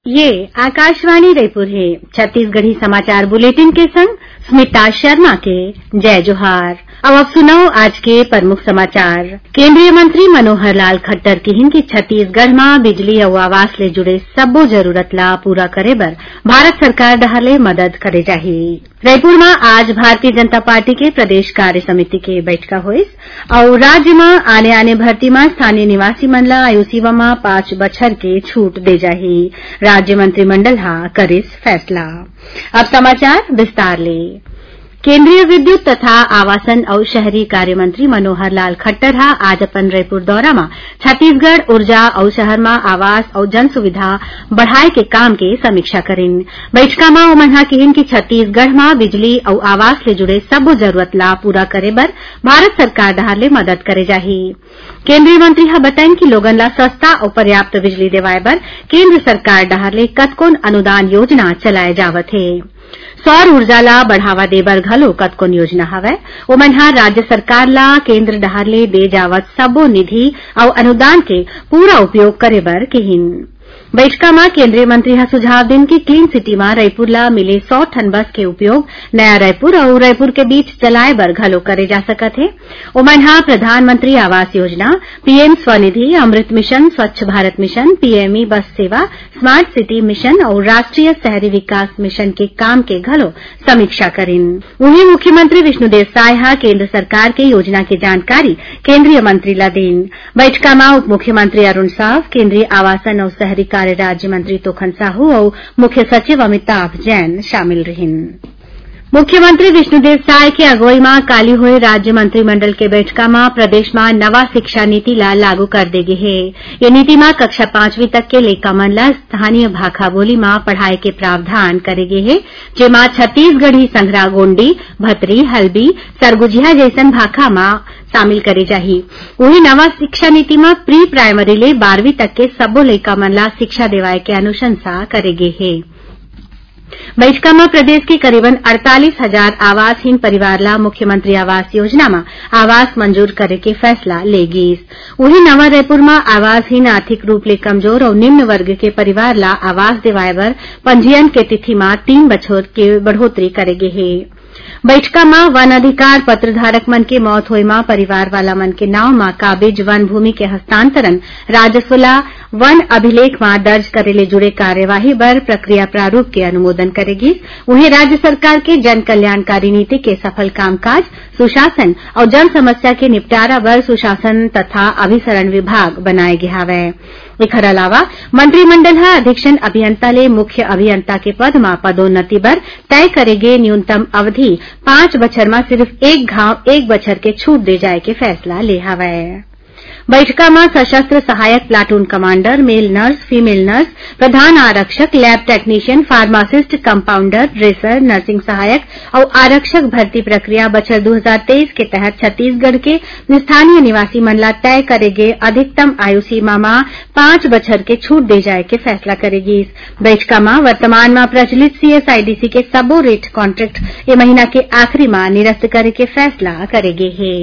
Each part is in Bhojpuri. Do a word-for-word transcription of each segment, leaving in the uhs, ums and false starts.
ये आकाशवाणी रायपुर है। छत्तीसगढ़ी समाचार बुलेटिन के संग स्मिता शर्मा के जय जोहार। अब आप सुनाओ आज के प्रमुख समाचार। केंद्रीय मंत्री मनोहर लाल खट्टर कहिन कि छत्तीसगढ़ में बिजली और आवास ले जुड़े सब्बो जरूरत ला पूरा करे बर भारत सरकार डहर ले मदद करे जाही। रायपुर में आज भारतीय जनता पार्टी के प्रदेश कार्य समिति के बैठका होइस और राज्य में आने आने भर्ती में स्थानीय निवासी मन ला आयु सीमा में पांच बछर के छूट दे जाही। राज्य मंत्रिमंडल हा करिस फैसला। अब समाचार विस्तार ले। केंद्रीय विद्युत तथा आवासन और शहरी कार्य मंत्री मनोहर लाल खट्टर हा आज अपन रायपुर दौरा में छत्तीसगढ़ ऊर्जा और शहर में आवास और जन सुविधा बढ़ाए के काम के समीक्षा करेन। बैठका में उमन कहिन कि छत्तीसगढ़ में बिजली और आवास ले जुड़े सब जरूरत ला पूरा करे बर भारत सरकार डहर ले मदद करे जाही। केंद्रीय मंत्री हा बताइन कि लोगन ला सस्ता और पर्याप्त बिजली देवाए बर केंद्र सरकार डहर ले कतकोन अनुदान योजना चलाए जावत है। सौर ऊर्जा ला बढ़ावा दे बर घलो कतकोन योजना हवय। ओमन हा राज्य सरकार ला केंद्र डहर ले दे जावत सब्बो निधि और अनुदान के पूरा उपयोग करे बर कहिन। बैठका में केंद्रीय मंत्री हा सुझाव दिन कि क्लीन सिटी में रायपुर ला मिले सौ ठन बस के उपयोग नया रायपुर और रायपुर के बीच चलाए बर घलो करे जा सकत है। ओमन हा प्रधानमंत्री आवास योजना, पीएम स्वनिधि, अमृत मिशन, स्वच्छ भारत मिशन, पीएमई बस सेवा, स्मार्ट सिटी मिशन और राष्ट्रीय शहरी विकास मिशन के काम के घलो समीक्षा करेन। वहीं मुख्यमंत्री विष्णुदेव साय हा केंद्र सरकार के योजना की जानकारी केंद्रीय मंत्री ला देन। बैठका में उप मुख्यमंत्री अरुण साव, केंद्रीय आवासन और शहरी कार्य राज्य मंत्री तोखन साहू और मुख्य सचिव अमिताभ जैन शामिल रहिन। मुख्यमंत्री विष्णुदेव साय के अगुवाई में काली हुए राज्य मंत्रिमंडल के बैठका में प्रदेश में नवा शिक्षा नीति ला लागू कर दे गे है। ये नीति में कक्षा पांचवी तक के लइका मन ला स्थानीय भाखा बोली में पढ़ाए के प्रावधान करे गे है, जेमा छत्तीसगढ़ी संघरा गोंडी, भतरी, हल्बी, सरगुजिया जैसन भाखा में शामिल करे जाही। वही नवा शिक्षा नीति में प्री प्राइमरी ले बारहवीं तक के सब्बो लइका मन ला शिक्षा देवाए के अनुशंसा करे गे है। बैठका में प्रदेश के करीबन अड़तालीस हजार आवासहीन परिवार ला मुख्यमंत्री आवास योजना में आवास मंजूर करे के फैसला ले गिस। वही नवा रायपुर में आवासहीन आर्थिक रूप ले कमजोर और निम्न वर्ग के परिवार ला आवास दिवाए बर पंजीयन के तिथि में तीन बछर के बढ़ोतरी करे गे है। बैठका में वन अधिकार पत्र धारक मन के मौत होए में परिवार वाला मन के नाव में काबिज वन भूमि के हस्तांतरण राजस्व ला वन अभिलेख में दर्ज करे ले जुड़े कार्यवाही बर प्रक्रिया प्रारूप के अनुमोदन करेगी। वहीं राज्य सरकार के जन कल्याणकारी नीति के सफल कामकाज, सुशासन और जन समस्या के निपटारा बर सुशासन तथा अभिसरण विभाग बनाए गे हवय। एकर अलावा मंत्रिमंडल हा अधीक्षण अभियंता ले मुख्य अभियंता के पद में पदोन्नति बर तय करेगे न्यूनतम अवधि पांच बछर में सिर्फ एक घाव एक बछर के छूट दे जाए के फैसला ले हवय। बैठका में सशस्त्र सहायक platoon commander, male nurse, female nurse, प्रधान आरक्षक, lab technician, pharmacist, compounder, dresser, nursing सहायक और आरक्षक भर्ती प्रक्रिया बछर दो हजार तेईस के तहत छत्तीसगढ़ के स्थानीय निवासी मन ला तय करेगे अधिकतम आयु सीमा में पांच बछर के छूट दे जाए के फैसला करेगी। इस बैठका में वर्तमान में प्रचलित सीएसआईडीसी के सबो रेट कॉन्ट्रैक्ट ये महीना के आखिरी में निरस्त करे के फैसला करेगे है।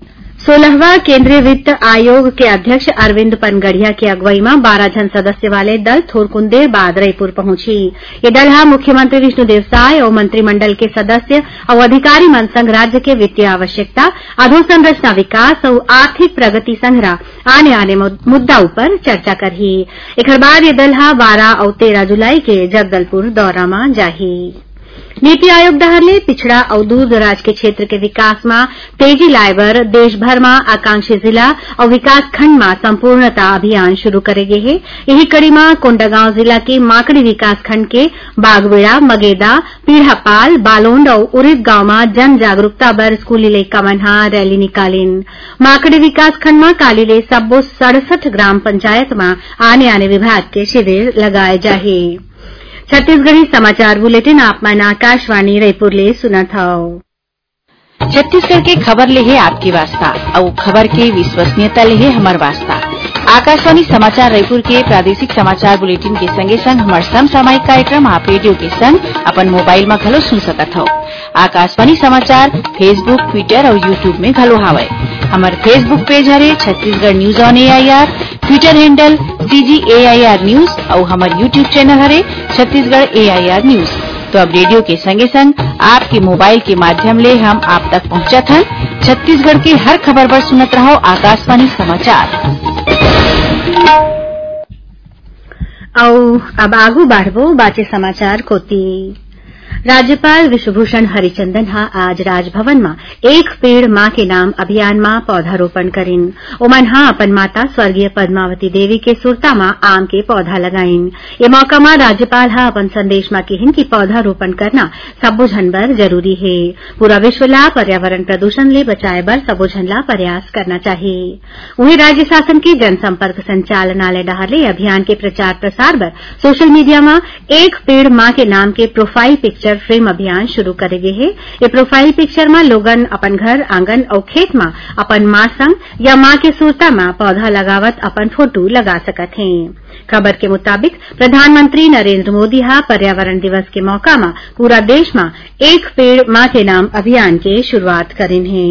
सोलहवां केंद्रीय वित्त आयोग के अध्यक्ष अरविंद पनगढ़िया की अगुवाई में बारह जन सदस्य वाले दल थोरकुन देर बाद रायपुर पहुंची। ये दल हा मुख्यमंत्री विष्णुदेव साय और मंत्रिमंडल के सदस्य और अधिकारी मन संग राज्य के वित्तीय आवश्यकता, अधोसंरचना विकास और आर्थिक प्रगति संघरा आने आने मुद्दा पर चर्चा करही। एकर बाद ये दल हा बारह और तेरह जुलाई के जगदलपुर दौरा में जाही। नीति आयोग डहर ले पिछड़ा और दूर दराज के क्षेत्र के विकास में तेजी लाए बर देश भर में आकांक्षी जिला और विकास खंड में संपूर्णता अभियान शुरू करेगे है। यही कड़ी में कोंडागांव जिला के माकड़ी विकास खंड के बागवेड़ा, मगेदा, पीढ़ापाल, बालोंड और उरिद गांव में जन जागरूकता बर स्कूली लइका मन हा रैली निकालिन। माकड़ी विकास खंड में काली ले सब्बो सड़सठ ग्राम पंचायत में आने आने विभाग के शिविर लगाए जाहे। छत्तीसगढ़ी समाचार बुलेटिन आप मन आकाशवाणी रायपुर ले सुनत हव। छत्तीसगढ़ के खबर ले है आपकी वास्ता और खबर की विश्वसनीयता ले है हमार वास्ता। आकाशवाणी समाचार रायपुर के प्रादेशिक समाचार बुलेटिन के संगे संग हमार समसामयिक कार्यक्रम आप रेडियो के संग अपन मोबाइल में घलो सुन सकत हो। आकाशवाणी समाचार फेसबुक, ट्विटर और यूट्यूब में घलो हावय। हमार फेसबुक पेज हरे Chhattisgarh news on AIR, Twitter handle CGAIR news और हमार यूट्यूब चैनल हरे छत्तीसगढ़ एआईआर न्यूज। तो अब रेडियो के संगे संग आपके मोबाइल के माध्यम ले हम आप तक पहुंचत हन। छत्तीसगढ़ के हर खबर पर सुनत रहो आकाशवाणी समाचार। औ अब आगू बाढ़बो बाचे समाचार कोती। राज्यपाल विश्वभूषण हरिचंदन हा आज राजभवन में एक पेड़ मां के नाम अभियान में पौधारोपण करीन। ओमन हा अपन माता स्वर्गीय पद्मावती देवी के सुरता में आम के पौधा लगाइन। ये मौका में राज्यपाल हा अपन संदेश में कहिन कि पौधारोपण करना सबो झन बर जरूरी है। पूरा विश्व ला पर्यावरण प्रदूषण ले बचाए बर सबो झन ला प्रयास करना चाहिए। वहीं राज्य शासन के जनसंपर्क संचालनालय डहर अभियान के प्रचार प्रसार बर सोशल मीडिया में एक पेड़ मां के नाम के प्रोफाइल पिक्चर फ्रेम अभियान शुरू करे गे है। ये प्रोफाइल पिक्चर में लोगन अपन घर, आंगन और खेत में अपन मां संग या मां के सुरता में पौधा लगावत अपन फोटो लगा सकत हैं। खबर के मुताबिक प्रधानमंत्री नरेंद्र मोदी हा पर्यावरण दिवस के मौका में पूरा देश में एक पेड़ मां के नाम अभियान के शुरुआत करीन है।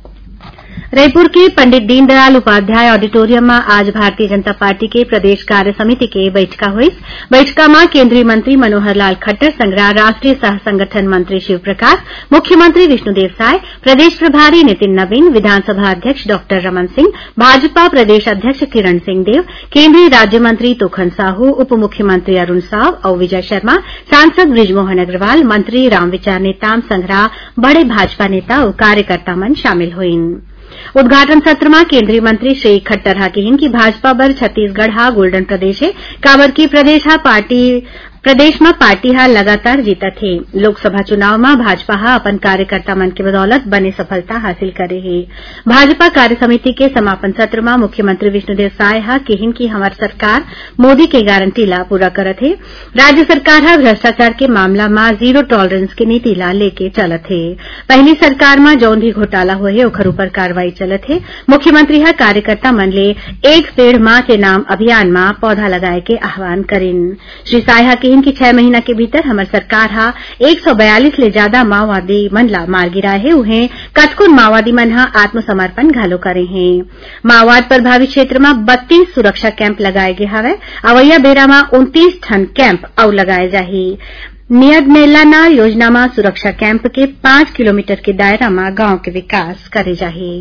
रायपुर के पंडित दीनदयाल उपाध्याय ऑडिटोरियम में आज भारतीय जनता पार्टी के प्रदेश कार्य समिति के बैठका हुई। बैठका में केंद्रीय मंत्री मनोहर लाल खट्टर संगरा राष्ट्रीय सह संगठन मंत्री शिव प्रकाश, मुख्यमंत्री विष्णुदेव साय, प्रदेश प्रभारी नितिन नवीन, विधानसभा अध्यक्ष डॉक्टर रमन सिंह, भाजपा प्रदेश अध्यक्ष किरण सिंह देव, केंद्रीय राज्य मंत्री तोखन साहू, उप मुख्यमंत्री अरुण साव और विजय शर्मा, सांसद बृजमोहन अग्रवाल, मंत्री रामविचार नेताम संगरा बड़े भाजपा नेता और कार्यकर्ता मन शामिल हुईन। उद्घाटन सत्र में केंद्रीय मंत्री श्री खट्टर हा कहिन कि भाजपा बर छत्तीसगढ़ हा गोल्डन प्रदेश है। काबर की प्रदेश हा पार्टी प्रदेश में पार्टी हा लगातार जीतत है। लोकसभा चुनाव में भाजपा हा अपन कार्यकर्ता मन के बदौलत बने सफलता हासिल करे है। भाजपा कार्य समिति के समापन सत्र में मुख्यमंत्री विष्णुदेव साय हा कहिन कि हमार सरकार मोदी के गारंटी ला पूरा करत है। राज्य सरकार हा भ्रष्टाचार के मामला में जीरो टॉलरेंस की नीति ला लेके चलत है। पहली सरकार में जौन भी घोटाला हुए है ओखर ऊपर कार्रवाई चलत है। मुख्यमंत्री हा कार्यकर्ता मन ले एक पेड़ मां के नाम अभियान में पौधा लगाए के आह्वान करीन। श्री साय हा कि छह महीना के भीतर हमार सरकार हा एक सौ बयालीस ले ज्यादा माओवादी मन ला मार गिराए है। उन्हें कतकुन माओवादी मन हा आत्मसमर्पण घालो करे हैं। माओवाद प्रभावित क्षेत्र में बत्तीस सुरक्षा कैंप लगाए गए हवे। अवैया बेरा में उनतीस ठन कैंप और लगाए जाही। नियत मेलाना योजना में सुरक्षा कैंप के पांच किलोमीटर के दायरा में गांव के विकास करे जाही।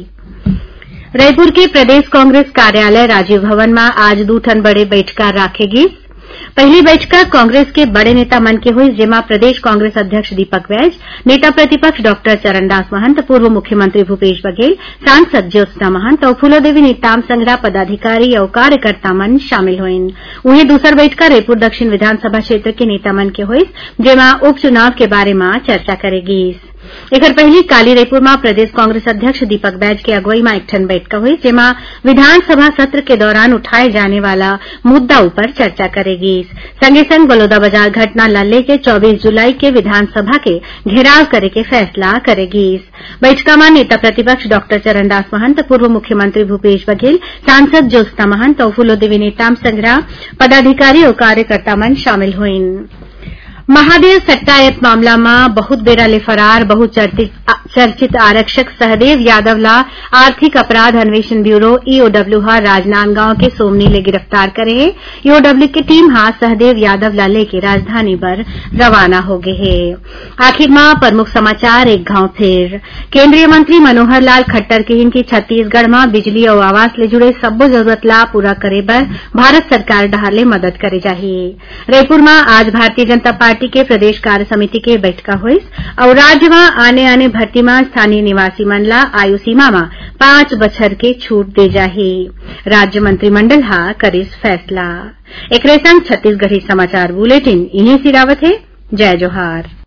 रायपुर के प्रदेश कांग्रेस कार्यालय राजीव भवन में आज दू ठन बड़े बैठका राखेगी। पहली बैठका कांग्रेस के बड़े नेता मन के हुई, जेमा प्रदेश कांग्रेस अध्यक्ष दीपक वैज, नेता प्रतिपक्ष डॉक्टर चरणदास महंत, पूर्व मुख्यमंत्री भूपेश बघेल, सांसद ज्योत्सना महंत और फूलोदेवी नेताम संगरा पदाधिकारी और कार्यकर्ता मन शामिल हुईन। वहीं दूसर बैठका रायपुर दक्षिण विधानसभा क्षेत्र के नेता मन के हुई, जेमा उपचुनाव के बारे में चर्चा करेगी। एकर पहली काली रायपुर में प्रदेश कांग्रेस अध्यक्ष दीपक बैज के अगुवाई में एक ठन बैठका हुई, जेमा विधानसभा सत्र के दौरान उठाए जाने वाला मुद्दा ऊपर चर्चा करेगी। संगे संग बलौदा बाजार घटना ला लेके चौबीस जुलाई के विधानसभा के घेराव करे के फैसला करेगी। बैठका में नेता प्रतिपक्ष डॉक्टर चरणदास महंत, पूर्व मुख्यमंत्री भूपेश बघेल, सांसद ज्योत्सना महंत और फूलोदेवी नेताम संगरा पदाधिकारी और कार्यकर्ता मन शामिल हुईन। महादेव सट्टा ऐप मामला में बहुत बेरा ले फरार बहुचर्चित चर्चित आरक्षक सहदेव यादव ला आर्थिक अपराध अन्वेषण ब्यूरो ईओडब्ल्यू हा राजनांदगांव के सोमनी ले गिरफ्तार करे है। ईओडब्ल्यू की टीम हा सहदेव यादव ला लेके राजधानी पर रवाना हो गए है। आखिर में प्रमुख समाचार एक घाव फिर। केंद्रीय मंत्री मनोहर लाल खट्टर कहिन कि छत्तीसगढ़ में बिजली और आवास ले जुड़े सब्बो जरूरत ला पूरा करे बर भारत सरकार डहर ले मदद करे जाही। रायपुर में आज भारतीय जनता पार्टी के प्रदेश कार्य समिति के बैठका हुई और राज्य में आने आने भर्ती में स्थानीय निवासी मन ला आयु सीमा में पांच बछर के छूट दे जाही। राज्य मंत्रिमंडल हा करिस फैसला। एकरे संग छत्तीसगढ़ी समाचार बुलेटिन इन्हीं सिरावत है। जय जोहार।